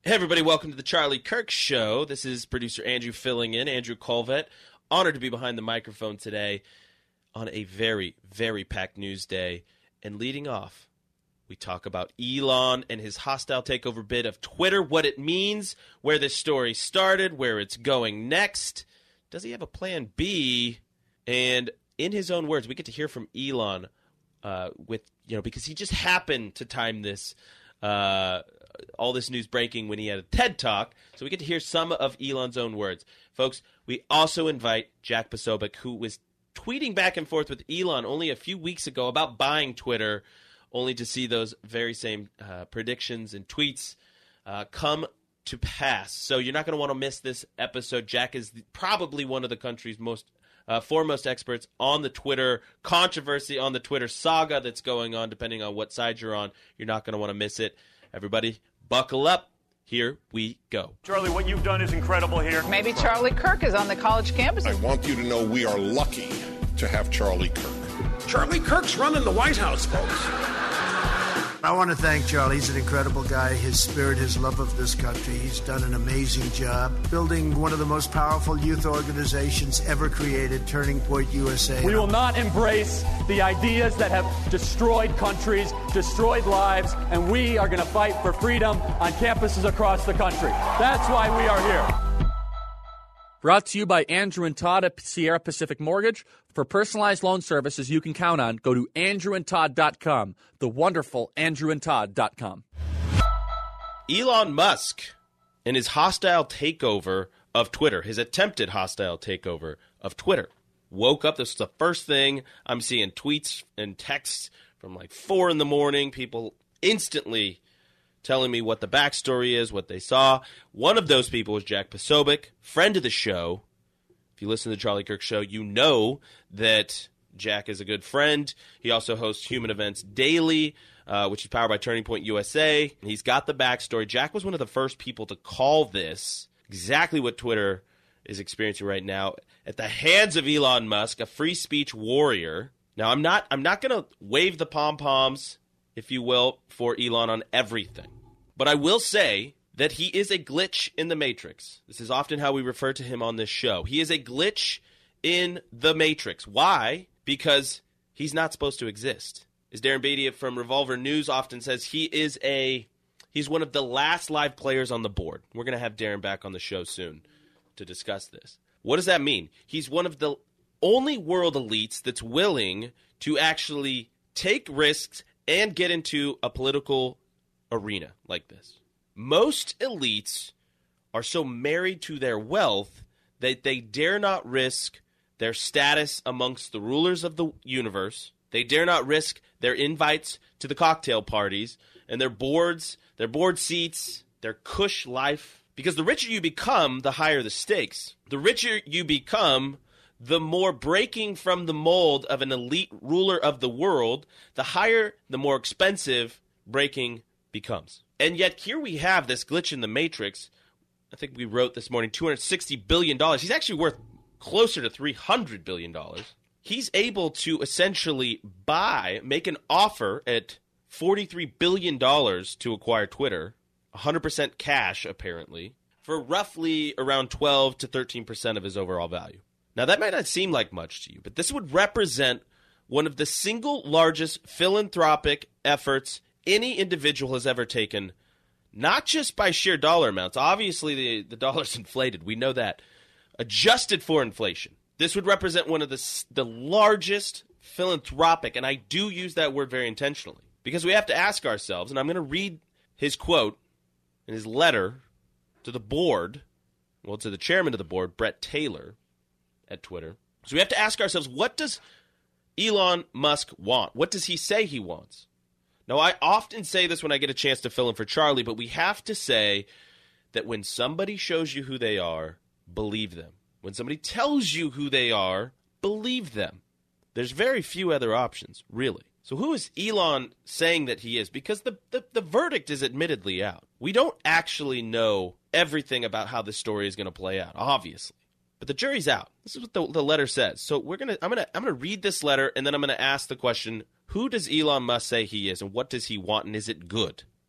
Hey everybody, welcome to the Charlie Kirk Show. This is producer Andrew filling in, Andrew Colvett. Honored to be behind the microphone today on a very, very packed news day. And leading off, we talk about Elon and his hostile takeover bid of Twitter, what it means, where this story started, where it's going next. Does he have a plan B? And in his own words, we get to hear from Elon because he just happened to time this all this news breaking when he had a TED Talk. So we get to hear some of Elon's own words. Folks, we also invite Jack Posobiec, who was tweeting back and forth with Elon only a few weeks ago about buying Twitter, only to see those very same predictions and tweets come to pass. So you're not going to want to miss this episode. Jack is probably one of the country's most foremost experts on the Twitter controversy, on the Twitter saga that's going on, depending on what side you're on. You're not going to want to miss it. Everybody, buckle up. Here we go. Charlie, what you've done is incredible here. Maybe Charlie Kirk is on the college campus. I want you to know we are lucky to have Charlie Kirk. Charlie Kirk's running the White House, folks. I want to thank Charlie. He's an incredible guy. His spirit, his love of this country. He's done an amazing job building one of the most powerful youth organizations ever created, Turning Point USA. We will not embrace the ideas that have destroyed countries, destroyed lives, and we are going to fight for freedom on campuses across the country. That's why we are here. Brought to you by Andrew and Todd at Sierra Pacific Mortgage. For personalized loan services you can count on, go to andrewandtodd.com, the wonderful andrewandtodd.com. Elon Musk and his hostile takeover of Twitter, his attempted hostile takeover of Twitter, woke up. This is the first thing I'm seeing tweets and texts from like 4 in the morning, people instantly telling me what the backstory is, what they saw. One of those people was Jack Posobiec, friend of the show. If you listen to the Charlie Kirk Show, you know that Jack is a good friend. He also hosts Human Events Daily, which is powered by Turning Point USA. He's got the backstory. Jack was one of the first people to call this exactly what Twitter is experiencing right now at the hands of Elon Musk, a free speech warrior. Now, I'm not going to wave the pom-poms, if you will, for Elon on everything. But I will say that he is a glitch in the Matrix. This is often how we refer to him on this show. He is a glitch in the Matrix. Why? Because he's not supposed to exist. As Darren Beatty from Revolver News often says, he's one of the last live players on the board. We're going to have Darren back on the show soon to discuss this. What does that mean? He's one of the only world elites that's willing to actually take risks and get into a political arena like this. Most elites are so married to their wealth that they dare not risk their status amongst the rulers of the universe. They dare not risk their invites to the cocktail parties and their board seats, their cush life. Because the richer you become, the higher the stakes. The richer you become, the more breaking from the mold of an elite ruler of the world, the higher, the more expensive breaking becomes. And yet here we have this glitch in the Matrix. I think we wrote this morning, $260 billion. He's actually worth closer to $300 billion. He's able to essentially make an offer at $43 billion to acquire Twitter, 100% cash apparently, for roughly around 12 to 13% of his overall value. Now, that might not seem like much to you, but this would represent one of the single largest philanthropic efforts any individual has ever taken, not just by sheer dollar amounts. Obviously, the dollar's inflated. We know that. Adjusted for inflation, this would represent one of the largest philanthropic, and I do use that word very intentionally, because we have to ask ourselves, and I'm going to read his quote in his letter to the board, to the chairman of the board, Brett Taylor, at Twitter. So we have to ask ourselves, what does Elon Musk want? What does he say he wants? Now, I often say this when I get a chance to fill in for Charlie, but we have to say that when somebody shows you who they are, believe them. When somebody tells you who they are, believe them. There's very few other options, really. So who is Elon saying that he is? Because the verdict is admittedly out. We don't actually know everything about how this story is going to play out, obviously. But the jury's out. This is what the letter says. So I'm gonna read this letter, and then I'm gonna ask the question: who does Elon Musk say he is, and what does he want, and is it good?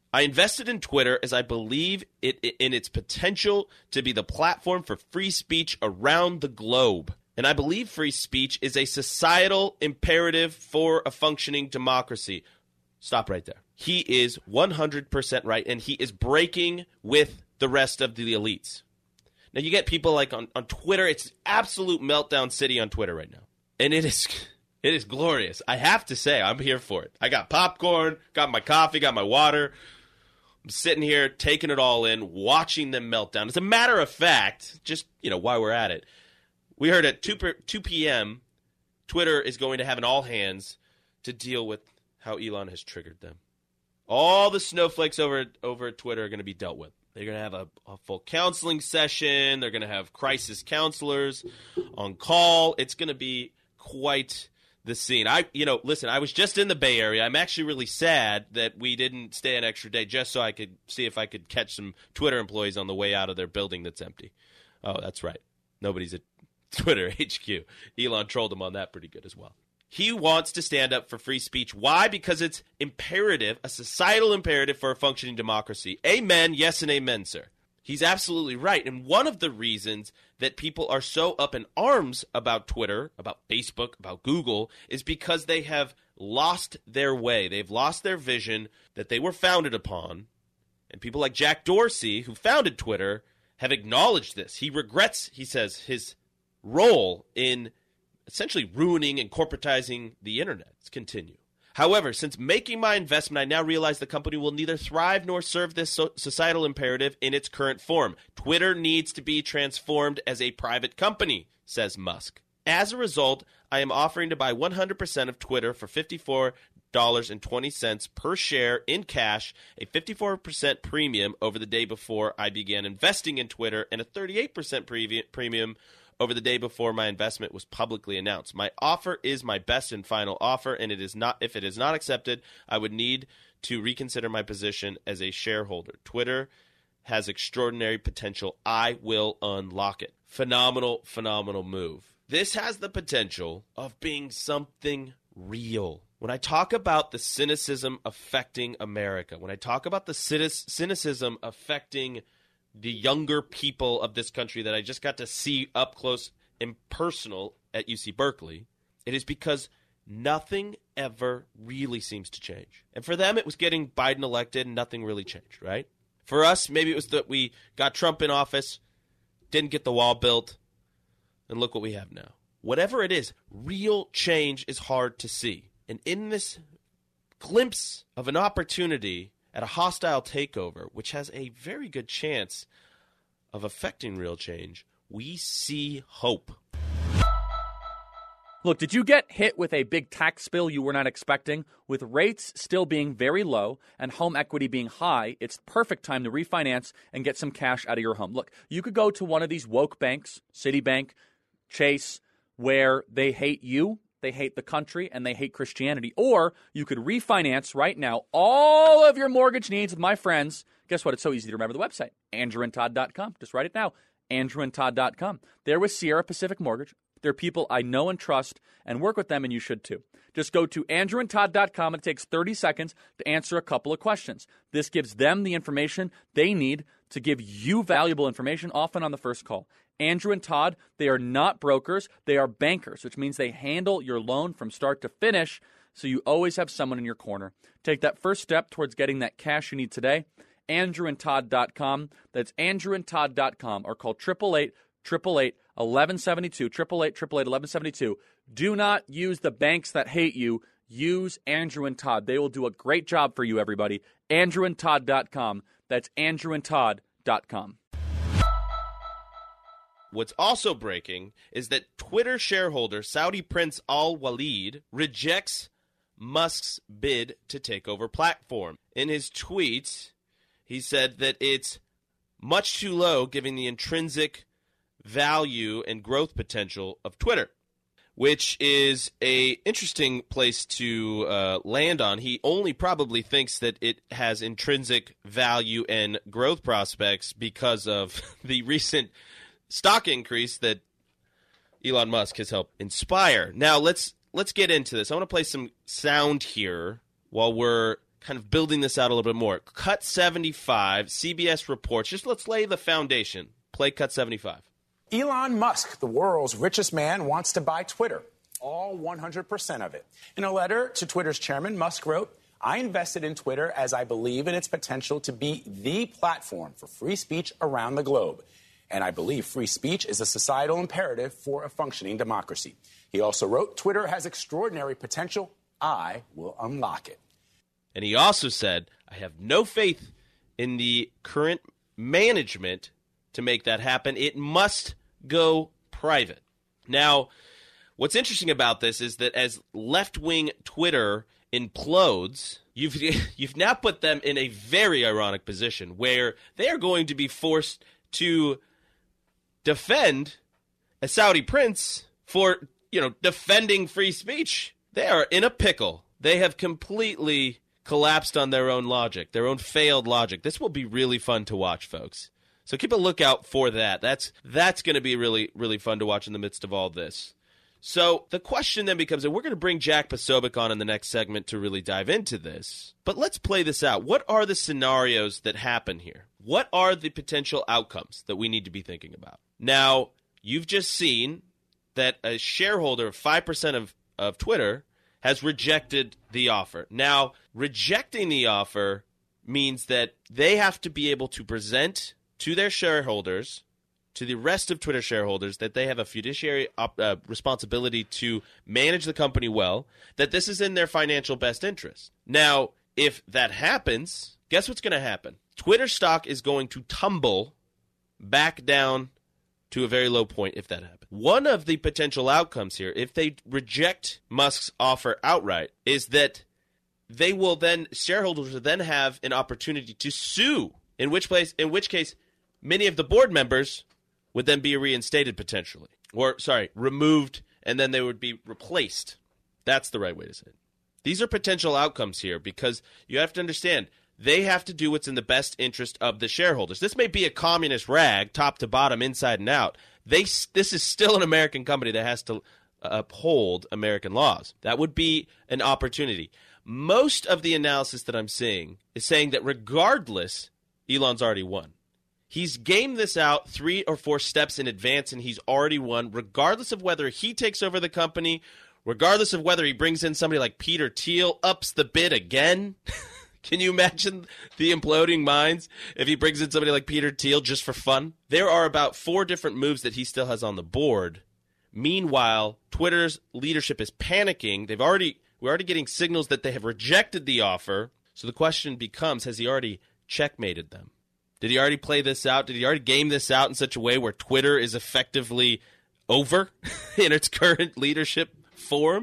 I invested in Twitter as I believe it in its potential to be the platform for free speech around the globe. And I believe free speech is a societal imperative for a functioning democracy. Stop right there. He is 100% right, and he is breaking with the rest of the elites. Now, you get people like on Twitter. It's absolute meltdown city on Twitter right now. And it is glorious. I have to say, I'm here for it. I got popcorn, got my coffee, got my water. I'm sitting here taking it all in, watching them melt down. As a matter of fact, just, while we're at it, we heard at 2 p.m., Twitter is going to have an all-hands to deal with how Elon has triggered them. All the snowflakes over at Twitter are going to be dealt with. They're going to have a full counseling session. They're going to have crisis counselors on call. It's going to be quite the scene. Listen, I was just in the Bay Area. I'm actually really sad that we didn't stay an extra day just so I could see if I could catch some Twitter employees on the way out of their building that's empty. Oh, that's right. Nobody's at Twitter HQ. Elon trolled him on that pretty good as well. He wants to stand up for free speech. Why? Because it's imperative, a societal imperative for a functioning democracy. Amen. Yes and amen, sir. He's absolutely right. And one of the reasons that people are so up in arms about Twitter, about Facebook, about Google, is because they have lost their way. They've lost their vision that they were founded upon. And people like Jack Dorsey, who founded Twitter, have acknowledged this. He regrets, he says, his role in essentially ruining and corporatizing the internet. Let's continue. However, since making my investment, I now realize the company will neither thrive nor serve this societal imperative in its current form. Twitter needs to be transformed as a private company, says Musk. As a result, I am offering to buy 100% of Twitter for $54.20 per share in cash, a 54% premium over the day before I began investing in Twitter, and a 38% premium over the day before my investment was publicly announced. My offer is my best and final offer, and it is not. If it is not accepted, I would need to reconsider my position as a shareholder. Twitter has extraordinary potential. I will unlock it. Phenomenal, phenomenal move. This has the potential of being something real. When I talk about the cynicism affecting America, when I talk about the cynicism affecting the younger people of this country that I just got to see up close and personal at UC Berkeley, it is because nothing ever really seems to change. And for them, it was getting Biden elected and nothing really changed, right? For us, maybe it was that we got Trump in office, didn't get the wall built, and look what we have now. Whatever it is, real change is hard to see. And in this glimpse of an opportunity at a hostile takeover, which has a very good chance of affecting real change, we see hope. Look, did you get hit with a big tax bill you were not expecting? With rates still being very low and home equity being high, it's the perfect time to refinance and get some cash out of your home. Look, you could go to one of these woke banks, Citibank, Chase, where they hate you, they hate the country, and they hate Christianity. Or you could refinance right now all of your mortgage needs with my friends. Guess what? It's so easy to remember the website, andrewandtodd.com. Just write it now, andrewandtodd.com. They're with Sierra Pacific Mortgage. They're people I know and trust and work with them, and you should too. Just go to andrewandtodd.com. It takes 30 seconds to answer a couple of questions. This gives them the information they need to give you valuable information, often on the first call. Andrew and Todd, they are not brokers. They are bankers, which means they handle your loan from start to finish, so you always have someone in your corner. Take that first step towards getting that cash you need today. andrewandtodd.com. That's andrewandtodd.com, or call 888-888-1172, 888-888-1172. Do not use the banks that hate you. Use Andrew and Todd. They will do a great job for you, everybody. andrewandtodd.com. That's andrewandtodd.com. What's also breaking is that Twitter shareholder Saudi Prince Al Walid rejects Musk's bid to take over platform. In his tweet, he said that it's much too low given the intrinsic value and growth potential of Twitter, which is a interesting place to land on. He only probably thinks that it has intrinsic value and growth prospects because of the recent stock increase that Elon Musk has helped inspire. Now, let's get into this. I want to play some sound here while we're kind of building this out a little bit more. Cut 75, CBS reports. Just let's lay the foundation. Play Cut 75. Elon Musk, the world's richest man, wants to buy Twitter. All 100% of it. In a letter to Twitter's chairman, Musk wrote, I invested in Twitter as I believe in its potential to be the platform for free speech around the globe. And I believe free speech is a societal imperative for a functioning democracy. He also wrote, Twitter has extraordinary potential. I will unlock it. And he also said, I have no faith in the current management to make that happen. It must go private. Now, what's interesting about this is that as left-wing Twitter implodes, you've now put them in a very ironic position where they are going to be forced to defend a Saudi prince for, defending free speech. They are in a pickle. They have completely collapsed on their own logic, their own failed logic. This will be really fun to watch, folks. So keep a lookout for that. That's going to be really, really fun to watch in the midst of all this. So the question then becomes, and we're going to bring Jack Posobiec on in the next segment to really dive into this, but let's play this out. What are the scenarios that happen here? What are the potential outcomes that we need to be thinking about? Now, you've just seen that a shareholder of 5% of Twitter has rejected the offer. Now, rejecting the offer means that they have to be able to present to their shareholders, to the rest of Twitter shareholders, that they have a fiduciary responsibility to manage the company well, that this is in their financial best interest. Now, if that happens, guess what's going to happen? Twitter stock is going to tumble back down to a very low point if that happens. One of the potential outcomes here, if they reject Musk's offer outright, is that shareholders will then have an opportunity to sue, in which case many of the board members would then be reinstated potentially. Removed, and then they would be replaced. That's the right way to say it. These are potential outcomes here because you have to understand they have to do what's in the best interest of the shareholders. This may be a communist rag, top to bottom, inside and out. This is still an American company that has to uphold American laws. That would be an opportunity. Most of the analysis that I'm seeing is saying that regardless, Elon's already won. He's gamed this out 3 or 4 steps in advance, and he's already won, regardless of whether he takes over the company, regardless of whether he brings in somebody like Peter Thiel, ups the bid again. Can you imagine the imploding minds if he brings in somebody like Peter Thiel just for fun? There are about 4 different moves that he still has on the board. Meanwhile, Twitter's leadership is panicking. We're already getting signals that they have rejected the offer. So the question becomes, has he already checkmated them? Did he already play this out? Did he already game this out in such a way where Twitter is effectively over in its current leadership form?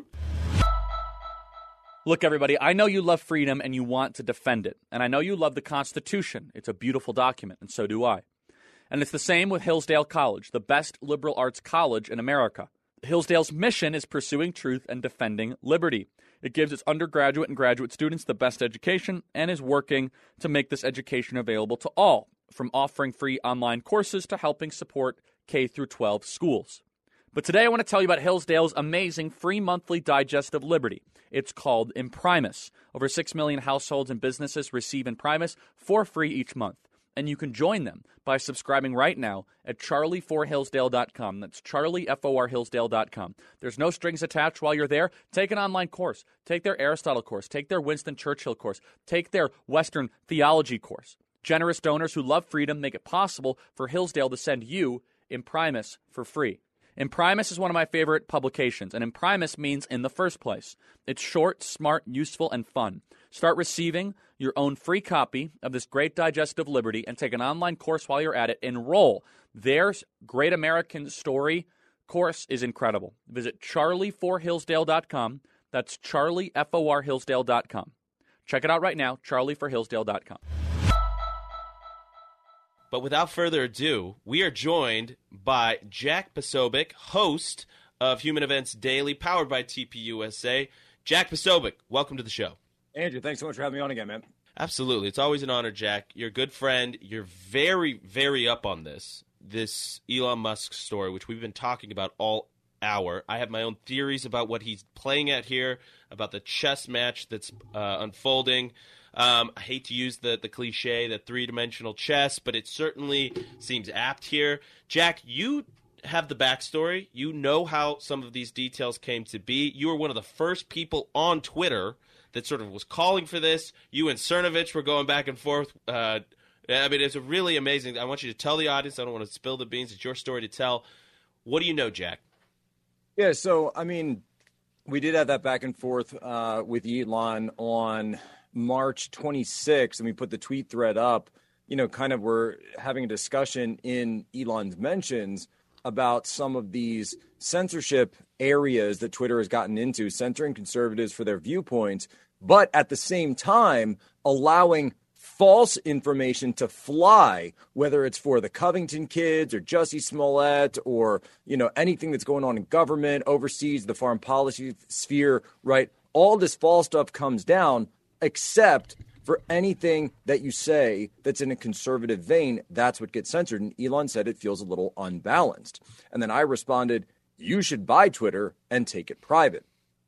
Look, everybody, I know you love freedom and you want to defend it. And I know you love the Constitution. It's a beautiful document, and so do I. And it's the same with Hillsdale College, the best liberal arts college in America. Hillsdale's mission is pursuing truth and defending liberty. It gives its undergraduate and graduate students the best education and is working to make this education available to all, from offering free online courses to helping support K-12 schools. But today I want to tell you about Hillsdale's amazing free monthly digest of liberty. It's called Imprimis. Over 6 million households and businesses receive Imprimis for free each month. And you can join them by subscribing right now at charlieforhillsdale.com. That's charlieforhillsdale.com. There's no strings attached while you're there. Take an online course. Take their Aristotle course. Take their Winston Churchill course. Take their Western theology course. Generous donors who love freedom make it possible for Hillsdale to send you Imprimis for free. Imprimis is one of my favorite publications, and Imprimis means in the first place. It's short, smart, useful, and fun. Start receiving your own free copy of this great digest of liberty and take an online course while you're at it. Enroll. Their Great American Story course is incredible. Visit charlieforhillsdale.com. That's charlieforhillsdale.com. Check it out right now, charlieforhillsdale.com. But without further ado, we are joined by Jack Posobiec, host of Human Events Daily, powered by TPUSA. Jack Posobiec, welcome to the show. Andrew, thanks so much for having me on again, man. Absolutely. It's always an honor, Jack. You're a good friend. You're very, very up on this Elon Musk story, which we've been talking about all hour. I have my own theories about what he's playing at here, about the chess match that's unfolding. I hate to use the cliche, the three-dimensional chess, but it certainly seems apt here. Jack, you have the backstory. You know how some of these details came to be. You were one of the first people on Twitter that sort of was calling for this. You and Cernovich were going back and forth. I mean, it's a really amazing. I want you to tell the audience. I don't want to spill the beans. It's your story to tell. What do you know, Jack? Yeah, so, I mean, we did have that back and forth with Elon on March 26th, and we put the tweet thread up. Kind of we're having a discussion in Elon's mentions about some of these censorship areas that Twitter has gotten into, censoring conservatives for their viewpoints, but at the same time allowing false information to fly, whether it's for the Covington kids or Jussie Smollett or, anything that's going on in government, overseas, the foreign policy sphere, right? All this false stuff comes down, except for anything that you say that's in a conservative vein, that's what gets censored. And Elon said it feels a little unbalanced. And then I responded, you should buy Twitter and take it private.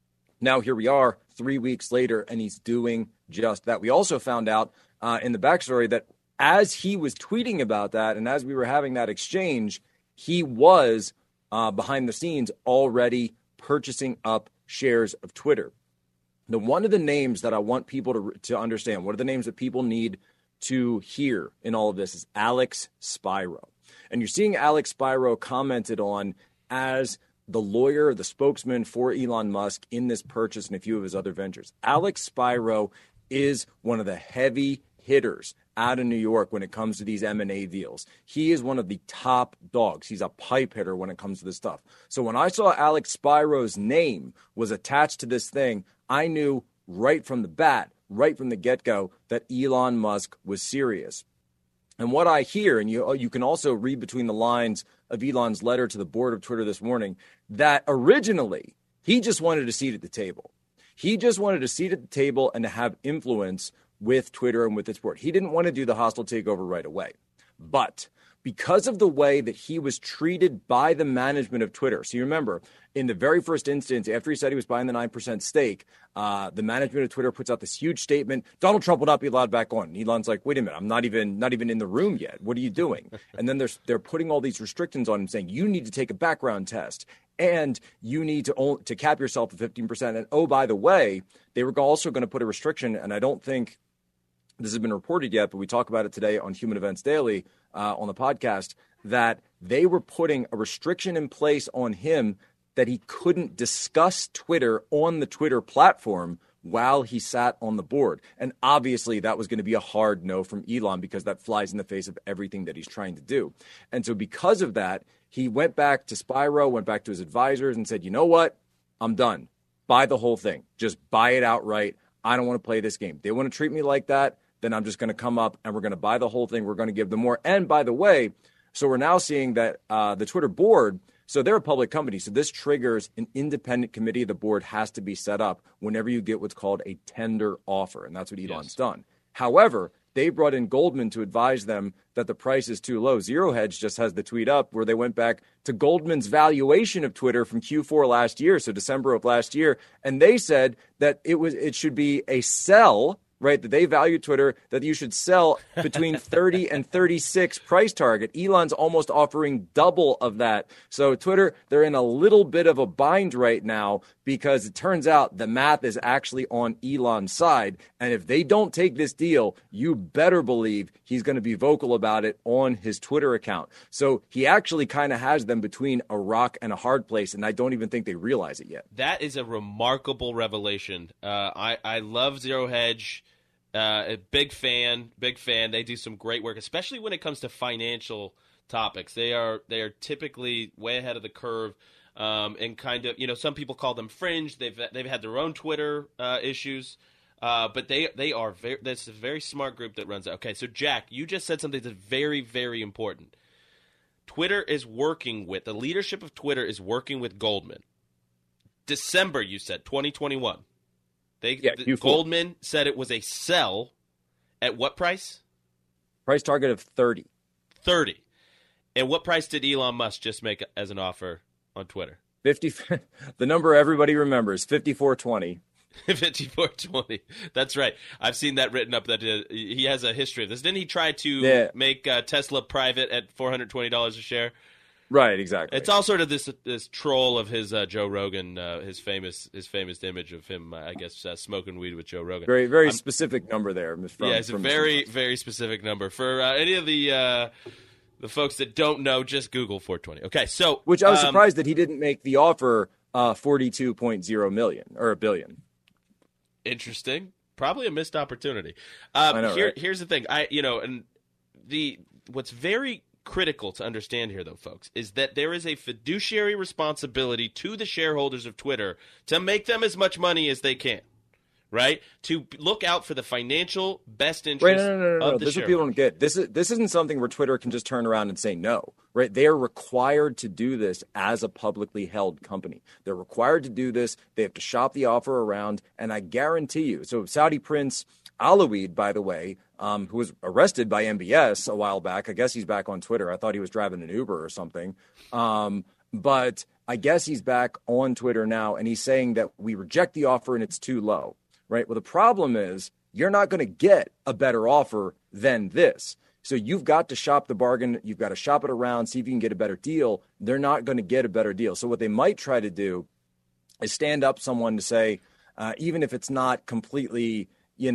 Now here we are 3 weeks later, and he's doing just that. We also found out in the backstory that as he was tweeting about that and as we were having that exchange, he was behind the scenes already purchasing up shares of Twitter. Now, one of the names that I want people to understand, one of the names that people need to hear in all of this is Alex Spiro. And you're seeing Alex Spiro commented on as the lawyer, the spokesman for Elon Musk in this purchase and a few of his other ventures. Alex Spiro is one of the heavy hitters out of New York when it comes to these M&A deals. He is one of the top dogs. He's a pipe hitter when it comes to this stuff. So when I saw Alex Spiro's name was attached to this thing, I knew right from the bat, right from the get-go, that Elon Musk was serious. And what I hear, and you can also read between the lines of Elon's letter to the board of Twitter this morning, that originally he just wanted a seat at the table. He just wanted a seat at the table and to have influence with Twitter and with its board. He didn't want to do the hostile takeover right away. But because of the way that he was treated by the management of Twitter, so you remember, in the very first instance, after he said he was buying the 9% stake, the management of Twitter puts out this huge statement, Donald Trump will not be allowed back on. And Elon's like, wait a minute, I'm not even in the room yet. What are you doing? And then they're putting all these restrictions on him, saying, you need to take a background test. And you need to cap yourself at 15%. And oh, by the way, they were also going to put a restriction, and I don't think this has been reported yet, but we talk about it today on Human Events Daily on the podcast, that they were putting a restriction in place on him that he couldn't discuss Twitter on the Twitter platform while he sat on the board. And obviously that was going to be a hard no from Elon because that flies in the face of everything that he's trying to do. And so because of that, he went back to Spiro, went back to his advisors and said, you know what? I'm done. Buy the whole thing. Just buy it outright. I don't want to play this game. They want to treat me like that, then I'm just going to come up and we're going to buy the whole thing. We're going to give them more. And by the way, so we're now seeing that the Twitter board, so they're a public company. So this triggers an independent committee. The board has to be set up whenever you get what's called a tender offer. And that's what Elon's done. However, they brought in Goldman to advise them that the price is too low. Zero Hedge just has the tweet up where they went back to Goldman's valuation of Twitter from Q4 last year, so December of last year, and they said that it should be a sell, right, that they value Twitter, that you should sell between 30 and 36 price target. Elon's almost offering double of that. So Twitter, they're in a little bit of a bind right now because it turns out the math is actually on Elon's side. And if they don't take this deal, you better believe he's going to be vocal about it on his Twitter account. So he actually kind of has them between a rock and a hard place, and I don't even think they realize it yet. That is a remarkable revelation. I love Zero Hedge. A big fan. They do some great work, especially when it comes to financial topics. They are typically way ahead of the curve, and kind of, some people call them fringe. They've had their own Twitter issues, but they are that's a very smart group that runs it. Okay, so Jack, you just said something that's very, very important. Twitter is working with the leadership of Twitter is working with Goldman. December, you said 2021. Goldman said it was a sell at what price? Price target of 30. 30. And what price did Elon Musk just make as an offer on Twitter? 50. The number everybody remembers, 54.20. 5420. That's right. I've seen that written up that he has a history of this. Didn't he try to make Tesla private at $420 a share? Right, exactly. It's all sort of this troll of his Joe Rogan, his famous image of him, I guess, smoking weed with Joe Rogan. Very specific number there. It's a very, very specific number. For any of the folks that don't know, just Google 420. Okay, so which I was surprised that he didn't make the offer 42.0 million or $1 billion. Interesting. Probably a missed opportunity. I know, right? Here's the thing. What's very critical to understand here, though, folks, is that there is a fiduciary responsibility to the shareholders of Twitter to make them as much money as they can, right? To look out for the financial best interest of the shareholders. This is what people don't get. This isn't something where Twitter can just turn around and say no, right? They are required to do this as a publicly held company. They're required to do this. They have to shop the offer around, and I guarantee you. So Saudi Prince Alawid, by the way, who was arrested by MBS a while back. I guess he's back on Twitter. I thought he was driving an Uber or something. But I guess he's back on Twitter now, and he's saying that we reject the offer and it's too low, right? Well, the problem is you're not going to get a better offer than this. So you've got to shop the bargain. You've got to shop it around, see if you can get a better deal. They're not going to get a better deal. So what they might try to do is stand up someone to say, even if it's not completely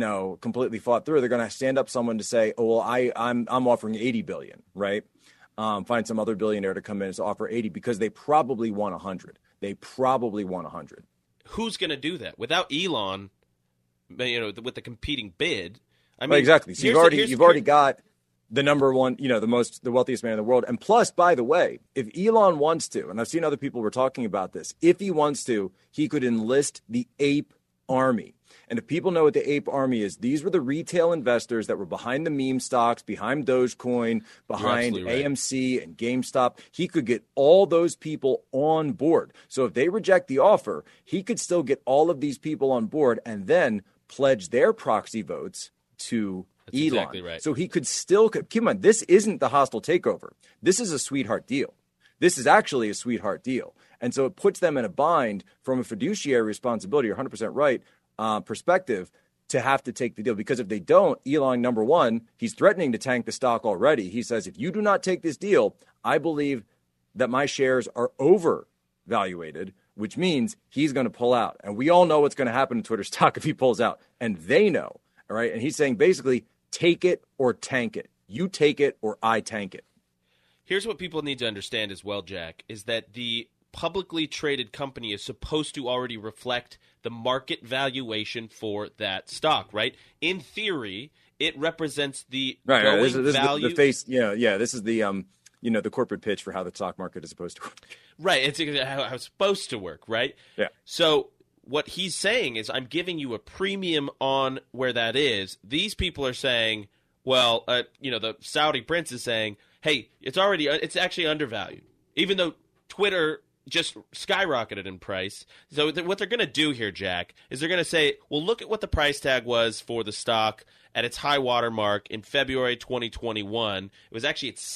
thought through, they're going to stand up someone to say, oh, well, I'm offering 80 billion, right? Find some other billionaire to come in and offer 80 because they probably want 100. They probably want 100. Who's going to do that without Elon? With the competing bid. I mean, right, exactly. So you've already got the number one, the wealthiest man in the world. And plus, by the way, if Elon wants to, and I've seen other people were talking about this, if he wants to, he could enlist the ape army. And if people know what the ape army is, these were the retail investors that were behind the meme stocks, behind Dogecoin, behind AMC and GameStop. He could get all those people on board. So if they reject the offer, he could still get all of these people on board and then pledge their proxy votes to That's Elon. Exactly right. So he could still, keep in mind, this isn't the hostile takeover. This is a sweetheart deal. This is actually a sweetheart deal. And so it puts them in a bind from a fiduciary responsibility, you're 100% right, perspective, to have to take the deal. Because if they don't, Elon, number one, he's threatening to tank the stock already. He says, if you do not take this deal, I believe that my shares are overvaluated, which means he's going to pull out. And we all know what's going to happen to Twitter stock if he pulls out. And they know, all right? And he's saying basically, take it or tank it. You take it or I tank it. Here's what people need to understand as well, Jack, is that the publicly traded company is supposed to already reflect the market valuation for that stock, right? In theory, it represents the going this value. Is the face, this is the the corporate pitch for how the stock market is supposed to work. Right, it's how it's supposed to work, right? Yeah. So what he's saying is, I'm giving you a premium on where that is. These people are saying, well, the Saudi prince is saying, hey, it's actually undervalued, even though Twitter just skyrocketed in price. So what they're going to do here, Jack, is they're going to say, well, look at what the price tag was for the stock at its high water mark in February 2021. It was actually at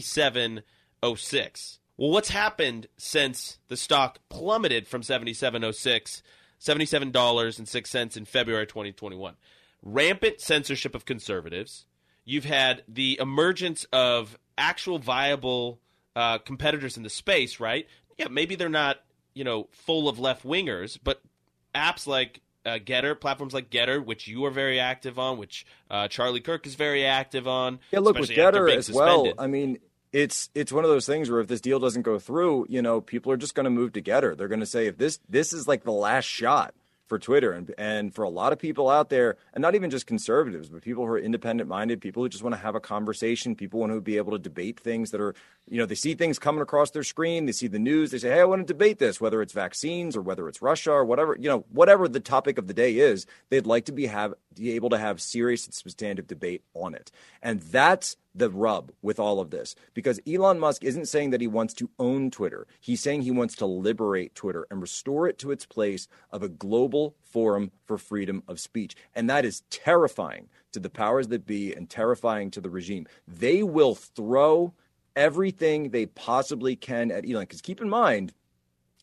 $77.06. Well, what's happened since the stock plummeted from $77.06 in February 2021? Rampant censorship of conservatives. You've had the emergence of actual viable competitors in the space, right? Yeah, maybe they're not, full of left-wingers, but apps like Getter, platforms like Getter, which you are very active on, which Charlie Kirk is very active on. Yeah, look, with Getter as well, I mean, it's one of those things where if this deal doesn't go through, people are just going to move to Getter. They're going to say, if this is like the last shot for Twitter and for a lot of people out there, and not even just conservatives, but people who are independent-minded, people who just want to have a conversation, people want to be able to debate things that are, they see things coming across their screen, they see the news, they say, hey, I want to debate this, whether it's vaccines or whether it's Russia or whatever, whatever the topic of the day is, they'd like to be able to have serious and substantive debate on it. And that's the rub with all of this, because Elon Musk isn't saying that he wants to own Twitter. He's saying he wants to liberate Twitter and restore it to its place of a global forum for freedom of speech. And that is terrifying to the powers that be and terrifying to the regime. They will throw everything they possibly can at Elon. Because keep in mind,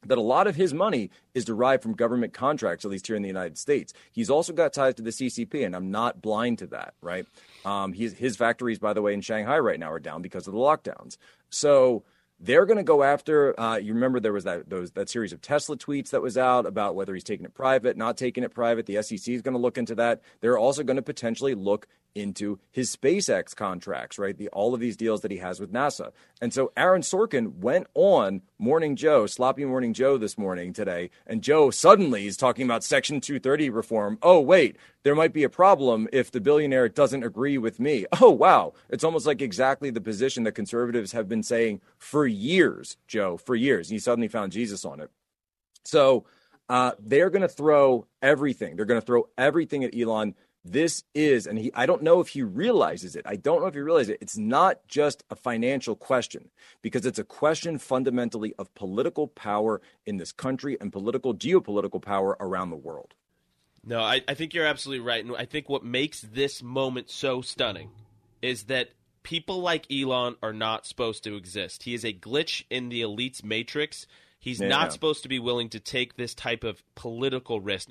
that a lot of his money is derived from government contracts, at least here in the United States. He's also got ties to the CCP, and I'm not blind to that, right? His factories, by the way, in Shanghai right now are down because of the lockdowns. So they're going to go after, you remember there was that series of Tesla tweets that was out about whether he's taking it private, not taking it private. The SEC is going to look into that. They're also going to potentially look into his SpaceX contracts, right? All of these deals that he has with NASA. And so Aaron Sorkin went on Morning Joe, Sloppy Morning Joe this morning today, and Joe suddenly is talking about Section 230 reform. Oh, wait, there might be a problem if the billionaire doesn't agree with me. Oh, wow. It's almost like exactly the position that conservatives have been saying for years, Joe, for years. He suddenly found Jesus on it. So they're going to throw everything. They're going to throw everything at Elon. This is, and I don't know if he realizes it. It's not just a financial question, because it's a question fundamentally of political power in this country and geopolitical power around the world. No, I think you're absolutely right. And I think what makes this moment so stunning is that people like Elon are not supposed to exist. He is a glitch in the elite's matrix. He's not supposed to be willing to take this type of political risk.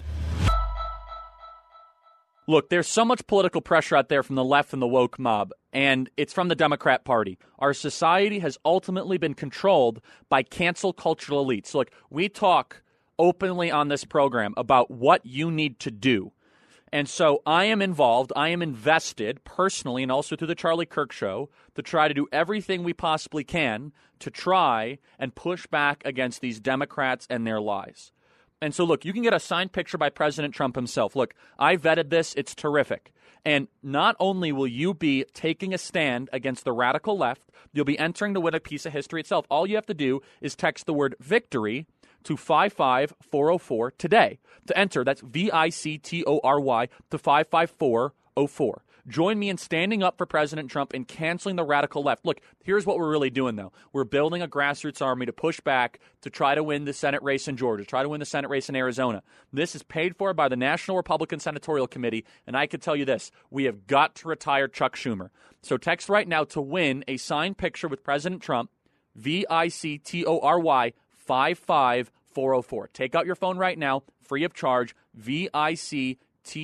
Look, there's so much political pressure out there from the left and the woke mob, and it's from the Democrat Party. Our society has ultimately been controlled by cancel cultural elites. So, look, we talk openly on this program about what you need to do. And so I am involved, I am invested personally, and also through the Charlie Kirk Show, to try to do everything we possibly can to try and push back against these Democrats and their lies. And so, look, you can get a signed picture by President Trump himself. Look, I vetted this. It's terrific. And not only will you be taking a stand against the radical left, you'll be entering to win a piece of history itself. All you have to do is text the word victory to 55404 today. To enter, that's VICTORY to 55404. Join me in standing up for President Trump and canceling the radical left. Look, here's what we're really doing, though. We're building a grassroots army to push back to try to win the Senate race in Georgia, try to win the Senate race in Arizona. This is paid for by the National Republican Senatorial Committee, and I can tell you this, we have got to retire Chuck Schumer. So text right now to win a signed picture with President Trump, VICTORY 55404. Take out your phone right now, free of charge, VICTORY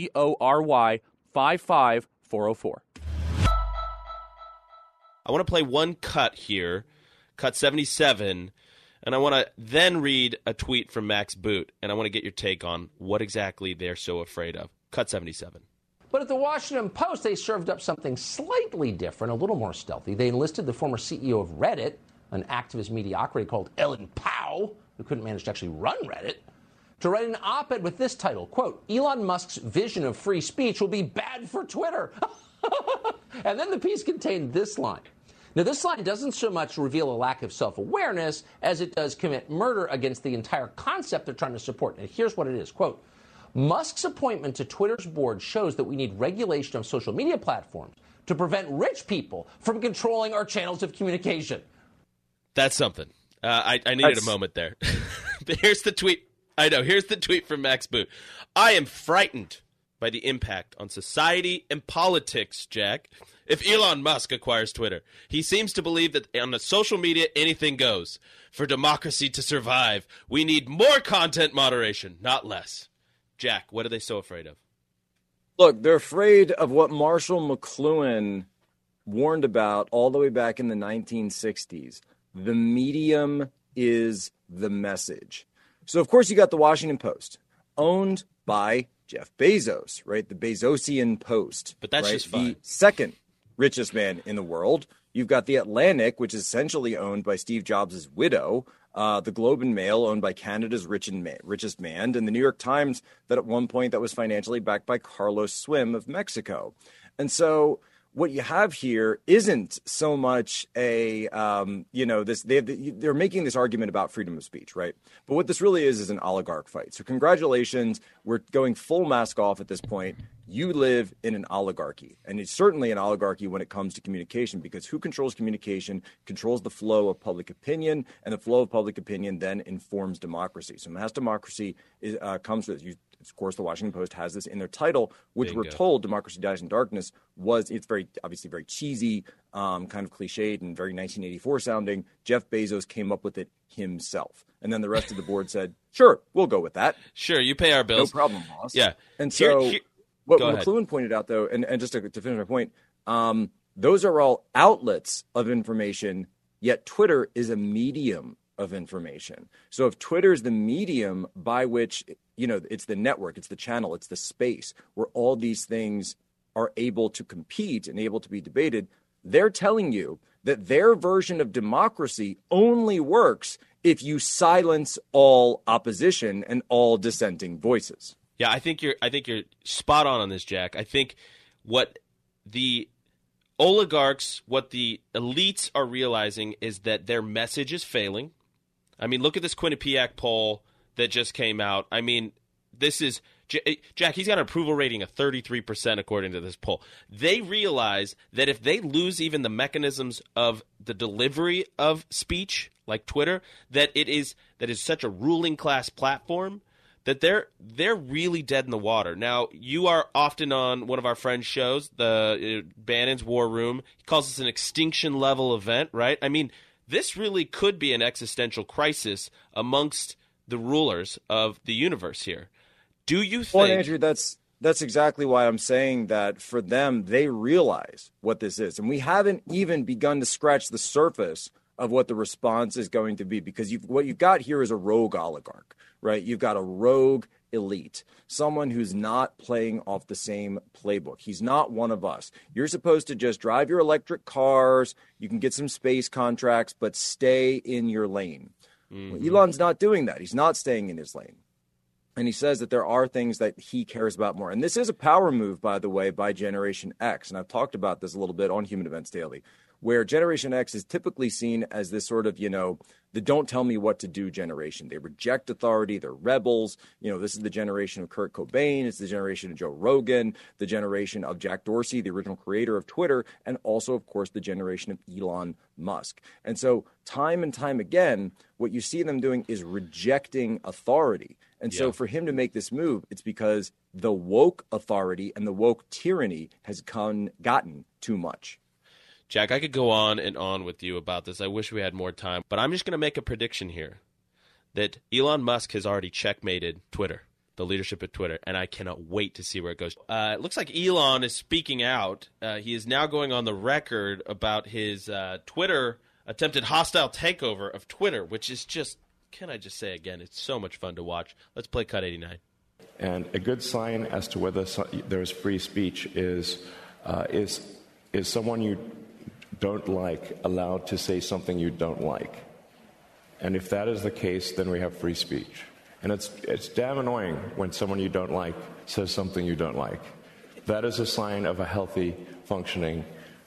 55404. I want to play one cut here, cut 77, and I want to then read a tweet from Max Boot, and I want to get your take on what exactly they're so afraid of. Cut 77. But at the Washington Post, they served up something slightly different, a little more stealthy. They enlisted the former CEO of Reddit, an activist mediocrity called Ellen Pao, who couldn't manage to actually run Reddit, to write an op-ed with this title, quote, Elon Musk's vision of free speech will be bad for Twitter. And then the piece contained this line. Now, this line doesn't so much reveal a lack of self-awareness as it does commit murder against the entire concept they're trying to support. And here's what it is, quote, Musk's appointment to Twitter's board shows that we need regulation of social media platforms to prevent rich people from controlling our channels of communication. That's something. I needed a moment there. Here's the tweet. I know. Here's the tweet from Max Boot. I am frightened by the impact on society and politics, Jack. If Elon Musk acquires Twitter, he seems to believe that on the social media, anything goes. For democracy to survive, we need more content moderation, not less. Jack, what are they so afraid of? Look, they're afraid of what Marshall McLuhan warned about all the way back in the 1960s. The medium is the message. So, of course, you got the Washington Post, owned by Jeff Bezos, right? The Bezosian Post. But that's right? just fine. The second richest man in the world. You've got the Atlantic, which is essentially owned by Steve Jobs' widow. The Globe and Mail, owned by Canada's richest man. And the New York Times, that at one point that was financially backed by Carlos Slim of Mexico. And so what you have here isn't so much a, they're making this argument about freedom of speech, right? But what this really is an oligarch fight. So congratulations. We're going full mask off at this point. You live in an oligarchy, and it's certainly an oligarchy when it comes to communication, because who controls communication controls the flow of public opinion, and the flow of public opinion then informs democracy. So mass democracy comes with of course, the Washington Post has this in their title, which Bingo. we're told Democracy Dies in Darkness it's obviously very cheesy, kind of cliched and very 1984 sounding. Jeff Bezos came up with it himself. And then the rest of the board said, sure, we'll go with that. Sure, you pay our bills. No problem, boss. Yeah. And so what Go ahead. McLuhan pointed out, though, and just to finish my point, those are all outlets of information, yet Twitter is a medium of information. So if Twitter is the medium by which, it's the network, it's the channel, it's the space where all these things are able to compete and able to be debated, they're telling you that their version of democracy only works if you silence all opposition and all dissenting voices. Yeah, I think you're spot on this, Jack. I think what the oligarchs, what the elites are realizing is that their message is failing. I mean, look at this Quinnipiac poll that just came out. I mean, this is Jack, he's got an approval rating of 33% according to this poll. They realize that if they lose even the mechanisms of the delivery of speech, like Twitter, that is such a ruling class platform that they're really dead in the water. Now, you are often on one of our friends' shows, the Bannon's War Room. He calls this an extinction level event, right? I mean, this really could be an existential crisis amongst the rulers of the universe here. Do you think? Well, Andrew, that's exactly why I'm saying that for them, they realize what this is. And we haven't even begun to scratch the surface of what the response is going to be, because what you've got here is a rogue oligarch, right? You've got a rogue elite, someone who's not playing off the same playbook. He's not one of us. You're supposed to just drive your electric cars. You can get some space contracts, but stay in your lane. Well, Elon's not doing that. He's not staying in his lane. And he says that there are things that he cares about more. And this is a power move, by the way, by Generation X. And I've talked about this a little bit on Human Events Daily, where Generation X is typically seen as this sort of, the don't tell me what to do generation. They reject authority. They're rebels. This is the generation of Kurt Cobain. It's the generation of Joe Rogan, the generation of Jack Dorsey, the original creator of Twitter, and also, of course, the generation of Elon Musk. And so time and time again, what you see them doing is rejecting authority. And so for him to make this move, it's because the woke authority and the woke tyranny has gotten too much. Jack, I could go on and on with you about this. I wish we had more time, but I'm just going to make a prediction here that Elon Musk has already checkmated Twitter, the leadership of Twitter, and I cannot wait to see where it goes. It looks like Elon is speaking out. He is now going on the record about his Twitter attempted hostile takeover of Twitter, which is just, can I just say again, it's so much fun to watch. Let's play Cut 89. And a good sign as to whether there's free speech is someone you don't like allowed to say something you don't like. And if that is the case, then we have free speech. And it's damn annoying when someone you don't like says something you don't like. That is a sign of a healthy, functioning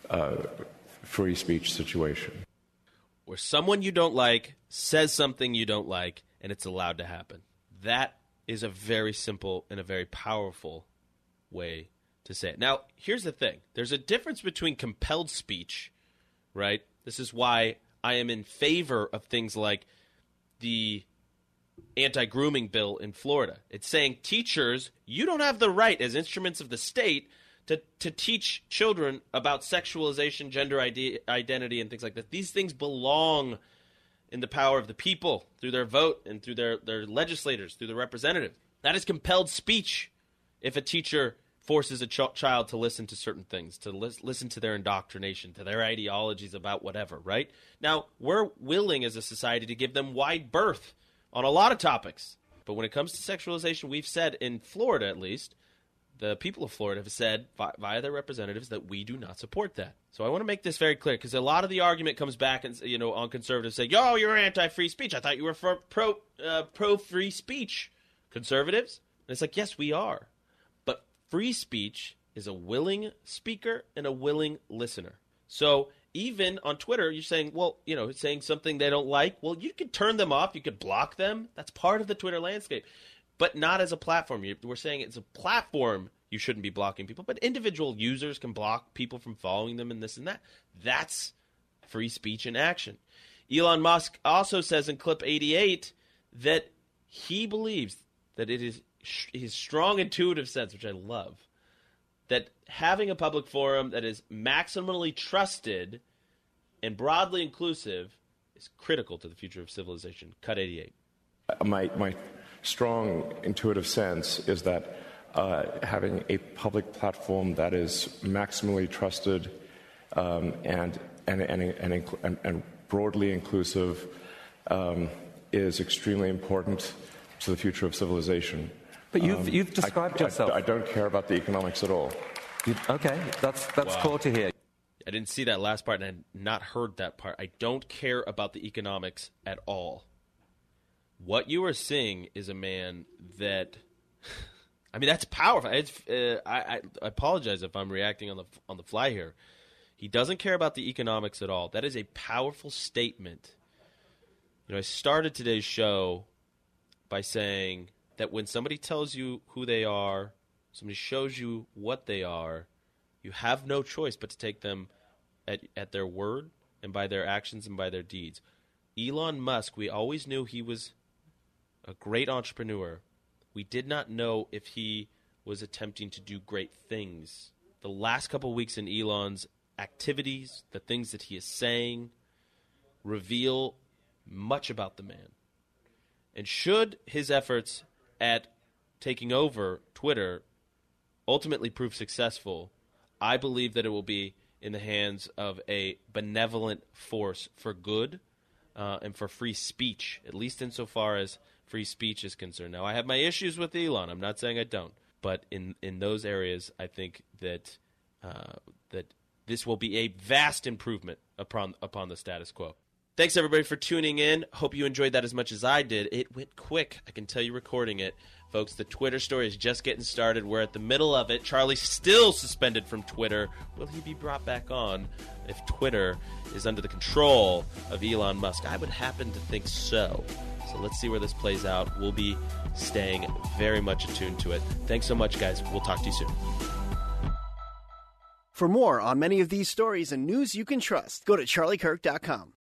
free speech situation. Where someone you don't like says something you don't like, and it's allowed to happen. That is a very simple and a very powerful way to say it. Now, here's the thing. There's a difference between compelled speech, right? This is why I am in favor of things like the anti-grooming bill in Florida. It's saying teachers, you don't have the right as instruments of the state to teach children about sexualization, gender identity, and things like that. These things belong in the power of the people through their vote and through their legislators, through the representatives. That is compelled speech if a teacher forces a child to listen to certain things, to listen to their indoctrination, to their ideologies about whatever, right? Now, we're willing as a society to give them wide berth on a lot of topics. But when it comes to sexualization, we've said, in Florida at least, the people of Florida have said via their representatives that we do not support that. So I want to make this very clear, because a lot of the argument comes back and, on conservatives saying, "Yo, you're anti-free speech. I thought you were for pro-free speech." Conservatives? And it's like, yes, we are. But free speech is a willing speaker and a willing listener. So even on Twitter, you're saying, well, saying something they don't like. Well, you could turn them off. You could block them. That's part of the Twitter landscape. But not as a platform. We're saying it's a platform. You shouldn't be blocking people. But individual users can block people from following them and this and that. That's free speech in action. Elon Musk also says in clip 88 that he believes that it is his strong intuitive sense, which I love, that having a public forum that is maximally trusted and broadly inclusive is critical to the future of civilization. Cut 88. My strong intuitive sense is that having a public platform that is maximally trusted and broadly inclusive is extremely important to the future of civilization. But you've described yourself. I don't care about the economics at all. Okay, that's cool to hear. I didn't see that last part, and I had not heard that part. I don't care about the economics at all. What you are seeing is a man that, I mean, that's powerful. I apologize if I'm reacting on the fly here. He doesn't care about the economics at all. That is a powerful statement. You know, I started today's show by saying that when somebody tells you who they are, somebody shows you what they are, you have no choice but to take them at their word and by their actions and by their deeds. Elon Musk, we always knew he was a great entrepreneur. We did not know if he was attempting to do great things. The last couple of weeks in Elon's activities, the things that he is saying, reveal much about the man. And should his efforts at taking over Twitter ultimately prove successful, I believe that it will be in the hands of a benevolent force for good and for free speech, at least insofar as free speech is concerned. Now, I have my issues with Elon. I'm not saying I don't. But in those areas, I think that that this will be a vast improvement upon the status quo. Thanks, everybody, for tuning in. Hope you enjoyed that as much as I did. It went quick. I can tell you recording it. Folks, the Twitter story is just getting started. We're at the middle of it. Charlie's still suspended from Twitter. Will he be brought back on if Twitter is under the control of Elon Musk? I would happen to think so. So let's see where this plays out. We'll be staying very much attuned to it. Thanks so much, guys. We'll talk to you soon. For more on many of these stories and news you can trust, go to charliekirk.com.